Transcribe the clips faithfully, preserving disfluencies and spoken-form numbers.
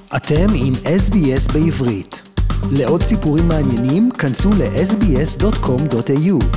אתם עם אס בי אס בעברית. לעוד סיפורים מעניינים, כנסו ל-אס בי אס דוט קום דוט איי יו.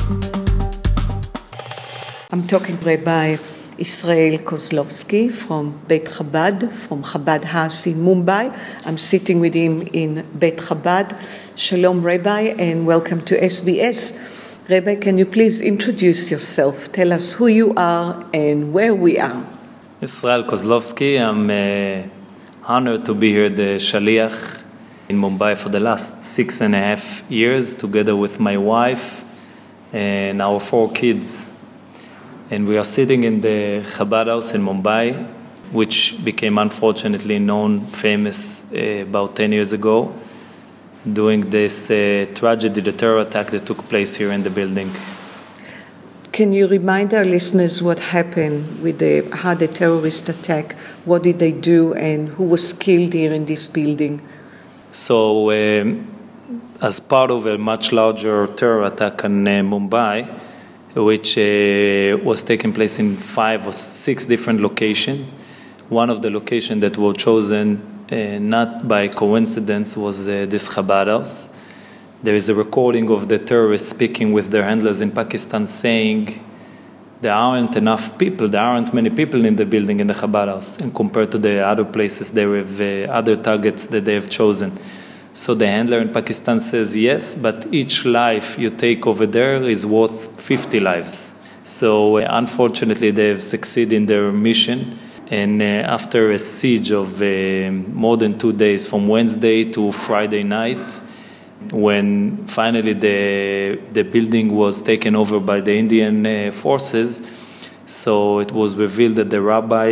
I'm talking to Rabbi Israel Kozlovsky from Beit Chabad, from Chabad House in Mumbai. I'm sitting with him in Beit Chabad. Shalom, Rabbi, and welcome to S B S. Rabbi, can you please introduce yourself? Tell us who you are and where we are. Israel Kozlovsky, I'm uh, honored to be here, the Shaliach in Mumbai for the last six and a half years, together with my wife and our four kids. And we are sitting in the Chabad House in Mumbai, which became unfortunately known, famous uh, about ten years ago, doing this uh, tragedy, the terror attack that took place here in the building. Can you remind our listeners what happened with the how the terrorist attack? What did they do, and who was killed here in this building? So, um, as part of a much larger terror attack in uh, Mumbai, which uh, was taking place in five or six different locations, one of the locations that were chosen uh, not by coincidence was uh, this Chabad House. There is a recording of the terrorists speaking with their handlers in Pakistan saying there aren't enough people, there aren't many people in the building in the Chabad House, and compared to the other places, there have uh, other targets that they have chosen. So the handler in Pakistan says, yes, but each life you take over there is worth fifty lives. So uh, unfortunately, they have succeeded in their mission. And uh, after a siege of uh, more than two days, from Wednesday to Friday night, when finally the the building was taken over by the Indian uh, forces, so it was revealed that the rabbi,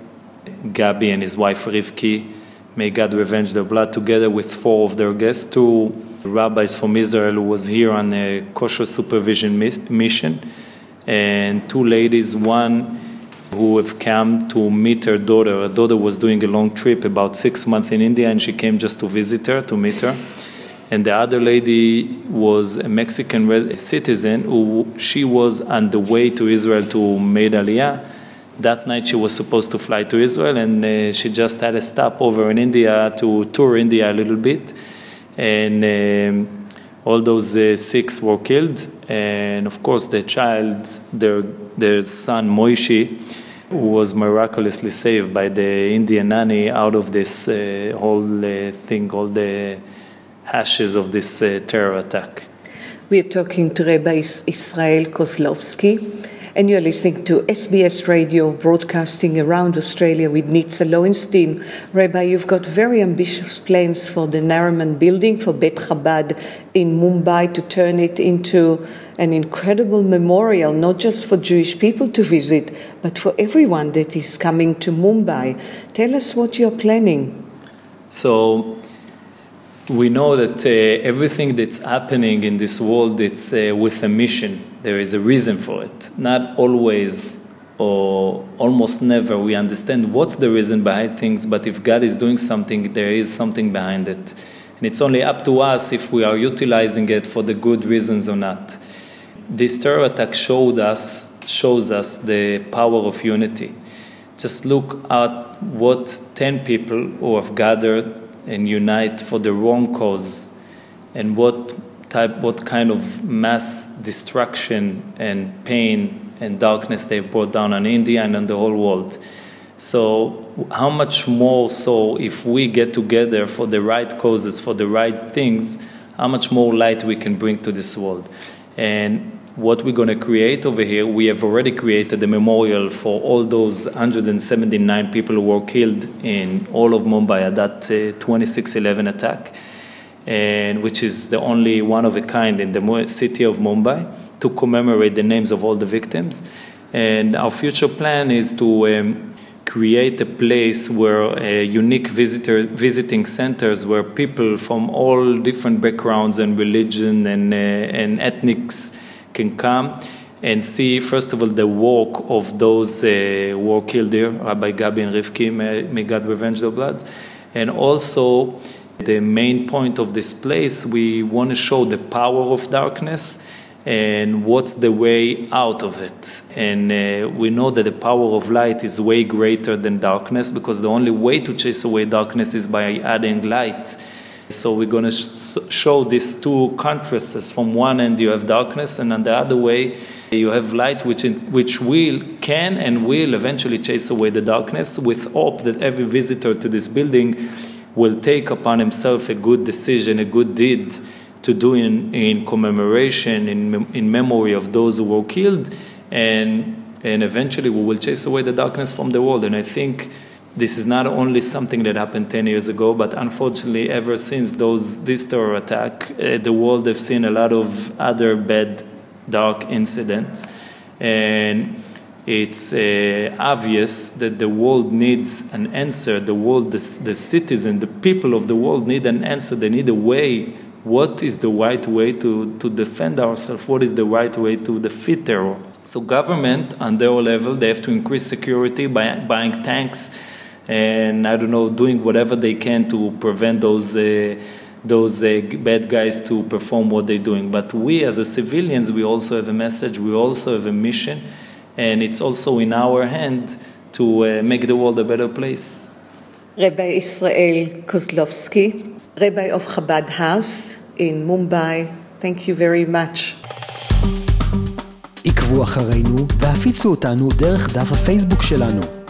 Gabi, and his wife Rivki, may God revenge their blood, together with four of their guests, two rabbis from Israel who was here on a kosher supervision mis- mission, and two ladies, one who have come to meet her daughter. Her daughter was doing a long trip, about six months in India, and she came just to visit her, to meet her. And the other lady was a Mexican citizen who she was on the way to Israel to make Aliyah. That night she was supposed to fly to Israel, and uh, she just had a stop over in India to tour India a little bit. And um, all those uh, six were killed. And of course the child, their, their son Moishi, who was miraculously saved by the Indian nanny out of this uh, whole uh, thing, all the ashes of this uh, terror attack. We are talking to Rabbi Israel Kozlovsky, and you are listening to S B S Radio, broadcasting around Australia with Nitza Lowenstein. Rabbi, you've got very ambitious plans for the Nariman building, for Beit Chabad in Mumbai, to turn it into an incredible memorial, not just for Jewish people to visit, but for everyone that is coming to Mumbai. Tell us what you're planning. So, we know that uh, everything that's happening in this world, it's uh, with a mission. There is a reason for it. Not always or almost never we understand what's the reason behind things, but if God is doing something, there is something behind it. And it's only up to us if we are utilizing it for the good reasons or not. This terror attack showed us, shows us the power of unity. Just look at what ten people who have gathered and unite for the wrong cause, and what type, what kind of mass destruction and pain and darkness they've brought down on India and on the whole world. So how much more so if we get together for the right causes, for the right things, how much more light we can bring to this world. And what we're going to create over here, we have already created a memorial for all those one hundred seventy-nine people who were killed in all of Mumbai at that uh, twenty-six eleven attack, and which is the only one of a kind in the city of Mumbai, to commemorate the names of all the victims. And our future plan is to um, create a place where uh, unique visitor visiting centers where people from all different backgrounds and religion and uh, and ethnics can come and see, first of all, the work of those uh, who were killed here, Rabbi Gabi and Rivki, may, may God revenge their blood. And also, the main point of this place, we want to show the power of darkness and what's the way out of it. And uh, we know that the power of light is way greater than darkness, because the only way to chase away darkness is by adding light. So we're going to sh- show these two contrasts. From one end you have darkness, and on the other way you have light, which in, which will, can and will eventually chase away the darkness, with hope that every visitor to this building will take upon himself a good decision, a good deed, to do in, in commemoration, in in memory of those who were killed, and and eventually we will chase away the darkness from the world. And I think this is not only something that happened ten years ago, but unfortunately ever since those this terror attack, uh, the world has seen a lot of other bad, dark incidents, and it's uh, obvious that the world needs an answer. The world, the, the citizen, the people of the world need an answer. They need a way. What is the right way to, to defend ourselves? What is the right way to defeat terror? So government, on their level, they have to increase security by buying tanks and, I don't know, doing whatever they can to prevent those uh, those uh, bad guys to perform what they're doing. But we, as a civilians, we also have a message. We also have a mission. And it's also in our hand to uh, make the world a better place. Rabbi Israel Kozlovsky, Rabbi of Chabad House in Mumbai, thank you very much. עקבו אחרינו והפיצו אותנו דרך דף הפייסבוק שלנו.